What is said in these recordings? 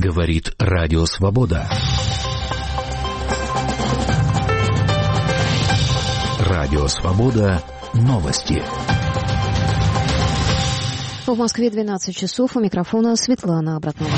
Говорит Радио Свобода. Радио Свобода. Новости. В Москве 12 часов. У микрофона Светлана Обратнова.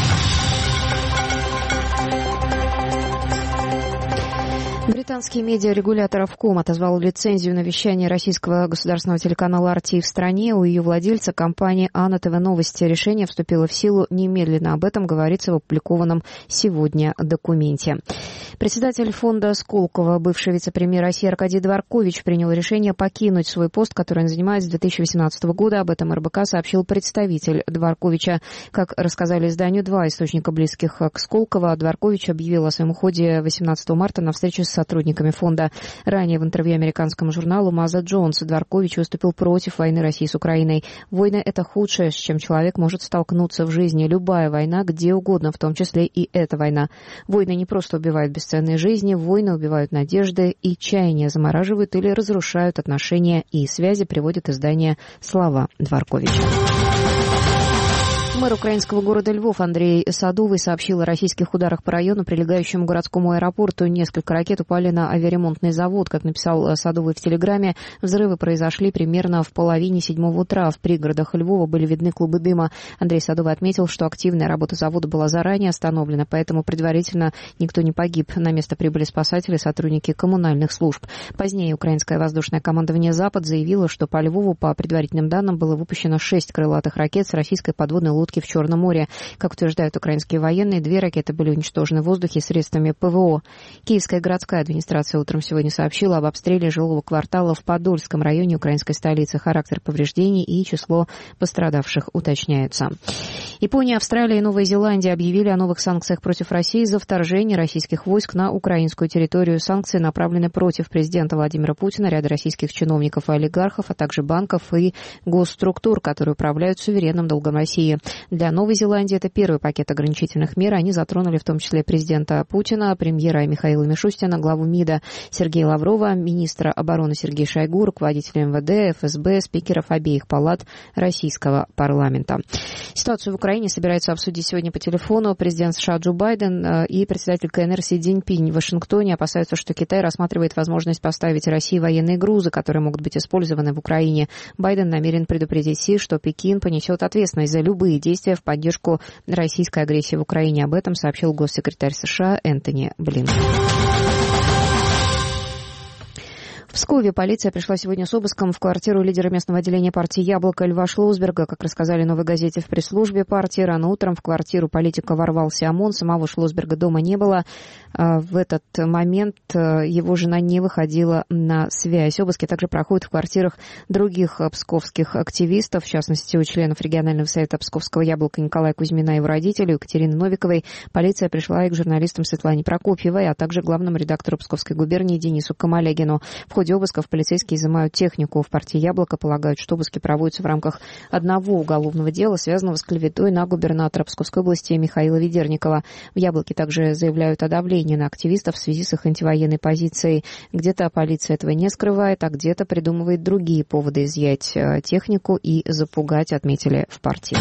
Британский медиарегулятор Ofcom отозвал лицензию на вещание российского государственного телеканала RT в стране. У ее владельца, компании АНА ТВ Новости, решение вступило в силу немедленно. Об этом говорится в опубликованном сегодня документе. Председатель фонда Сколково, бывший вице-премьер России Аркадий Дворкович, принял решение покинуть свой пост, который он занимает с 2018 года. Об этом РБК сообщил представитель Дворковича. Как рассказали изданию два источника, близких к Сколково, Дворкович объявил о своем уходе 18 марта на встрече с сотрудниками фонда. Ранее в интервью американскому журналу Маза Джонс Дворкович выступил против войны России с Украиной. «Война – это худшее, с чем человек может столкнуться в жизни. Любая война, где угодно, в том числе и эта война. Войны не просто убивают бесценные жизни, войны убивают надежды и чаяния, замораживают или разрушают отношения и связи», приводит издание «Слова Дворковича». Мэр украинского города Львов Андрей Садовый сообщил о российских ударах по району, прилегающему к городскому аэропорту. Несколько ракет упали на авиаремонтный завод. Как написал Садовый в Телеграме, взрывы произошли примерно в 6:30 утра. В пригородах Львова были видны клубы дыма. Андрей Садовый отметил, что активная работа завода была заранее остановлена, поэтому предварительно никто не погиб. На место прибыли спасатели, сотрудники коммунальных служб. Позднее украинское воздушное командование «Запад» заявило, что по Львову, по предварительным данным, было выпущено 6 крылатых ракет с российской подводной лодки в Черном море. Как утверждают украинские военные, 2 ракеты были уничтожены в воздухе средствами ПВО. Киевская городская администрация утром сегодня сообщила об обстреле жилого квартала в Подольском районе украинской столицы. Характер повреждений и число пострадавших уточняются. Япония, Австралия и Новая Зеландия объявили о новых санкциях против России за вторжение российских войск на украинскую территорию. Санкции направлены против президента Владимира Путина, ряда российских чиновников и олигархов, а также банков и госструктур, которые управляют суверенным долгом России. Для Новой Зеландии это первый пакет ограничительных мер. Они затронули в том числе президента Путина, премьера Михаила Мишустина, главу МИДа Сергея Лаврова, министра обороны Сергея Шойгу, руководителя МВД, ФСБ, спикеров обеих палат российского парламента. Ситуацию в Украине собираются обсудить сегодня по телефону президент США Джо Байден и председатель КНР Си Цзиньпинь. В Вашингтоне опасаются, что Китай рассматривает возможность поставить России военные грузы, которые могут быть использованы в Украине. Байден намерен предупредить Си, что Пекин понесет ответственность за любые действия в поддержку российской агрессии в Украине. Об этом сообщил госсекретарь США Энтони Блинкен. В Пскове полиция пришла сегодня с обыском в квартиру лидера местного отделения партии «Яблоко» Льва Шлосберга. Как рассказали «Новой газете» в пресс-службе партии, рано утром в квартиру политика ворвался ОМОН. Самого Шлосберга дома не было. В этот момент его жена не выходила на связь. Обыски также проходят в квартирах других псковских активистов, в частности, у членов регионального совета Псковского «Яблока» Николая Кузьмина и его родителей, Екатерины Новиковой. Полиция пришла и к журналистам Светлане Прокопьевой, а также главному редактору Псковской губернии Денису Камалягину. В ходе обысков полицейские изымают технику. В партии «Яблоко» полагают, что обыски проводятся в рамках одного уголовного дела, связанного с клеветой на губернатора Псковской области Михаила Ведерникова. В «Яблоке» также заявляют о давлении на активистов в связи с их антивоенной позицией. Где-то полиция этого не скрывает, а где-то придумывает другие поводы изъять технику и запугать, отметили в партии.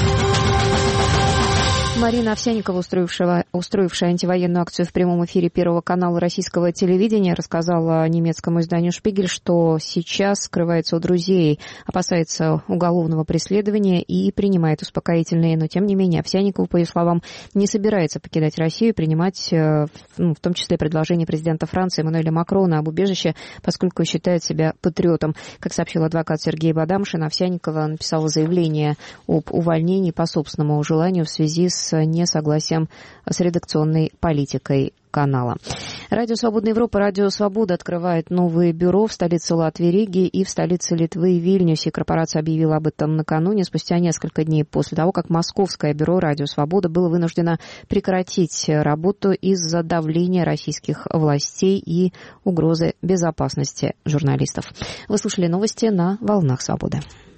Марина Овсянникова, устроившая антивоенную акцию в прямом эфире Первого канала российского телевидения, рассказала немецкому изданию «Шпигель», что сейчас скрывается у друзей, опасается уголовного преследования и принимает успокоительные. Но, тем не менее, Овсянникова, по ее словам, не собирается покидать Россию и принимать, в том числе, предложение президента Франции Эммануэля Макрона об убежище, поскольку считает себя патриотом. Как сообщил адвокат Сергей Бадамшин, Овсянникова написала заявление об увольнении по собственному желанию в связи с несогласием с редакционной политикой канала. Радио «Свободная Европа», Радио «Свобода» открывает новые бюро в столице Латвии Риге и в столице Литвы Вильнюсе. Корпорация объявила об этом накануне, спустя несколько дней после того, как московское бюро «Радио Свобода» было вынуждено прекратить работу из-за давления российских властей и угрозы безопасности журналистов. Вы слушали новости на «Волнах Свободы».